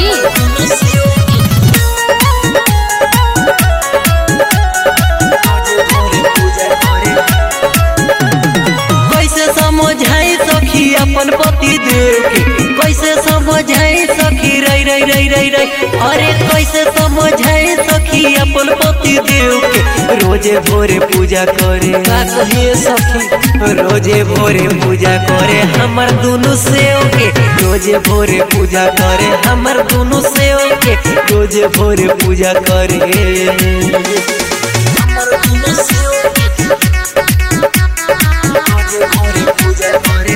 कैसे समझाई सखी अपन पति देव के, कैसे समझाई सखी रई रई रई रई रई, अरे कैसे समझाई सखी अपन पति देव के। रोजे भोरे पूजा करे का कहिए सखी, रोजे भोरे पूजा करे हमर दुनु सेव के, रोजे भोरे पूजा करे हमर दुनु सेव के, रोजे भोरे पूजा करे हमर दुनु सेव के, रोजे भोरे पूजा करे,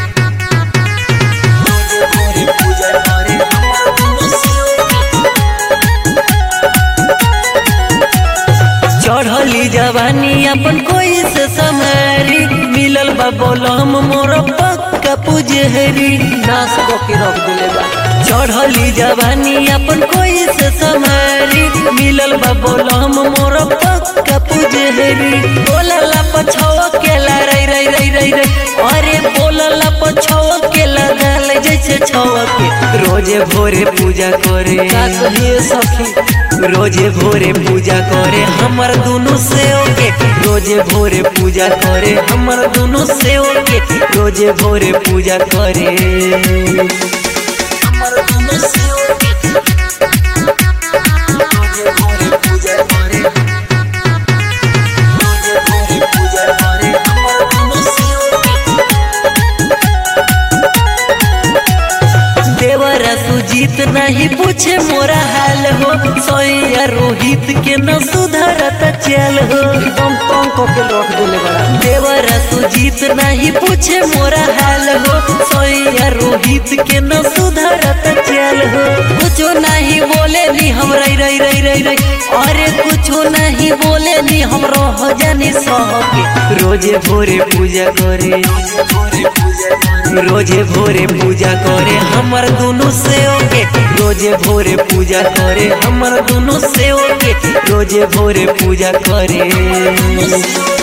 रोजे भोरे पूजा करे हमर दुनु सेव के। चढ़ली जवानी अपन कोई से समारी, मिलल बा बोलम मोर पक्का पुजहरी, नाश के रख दिले बा। चढ़ली जवानी अपन कोई से समारी, मिलल बा बोलम मोर पक्का पुजहरी। बोलला पछवा के ला रई रई रई रई रई, अरे बोलला पछवा के ला गाल जैसे छवा के। रोजे भोरे पूजा करे का कहिए सखी, रोजे भोरे पूजा करे हमर दुनु सेव के, रोजे भोरे पूजा करे हमर दुनु सेव के, रोजे भोरे पूजा करे हमर दुनु सेव के, रोजे भोरे पूजा करे, रोजे भोरे पूजा करे हमर दुनु सेव के। देवरा सुजीत नहीं पूछे मोरा हाल हो, सोया रोहित के न सुधरत चल हो, एकदम तंग के रख दिले बड़ा। देवरा सुजीत नहीं पूछे मोरा हाल हो, सोया रोहित के न सुधरत चल हो। कुछो नहीं बोले नी हम रई रई रई रई रई, अरे कुछो नहीं बोले नी हम रह जानी सके। रोजे भोरे पूजा करे, रोजे भोरे पूजा करे हमर दुनु सेव के, रोजे भोरे पूजा करे हमर दुनु सेव के, रोजे भोरे पूजा करे।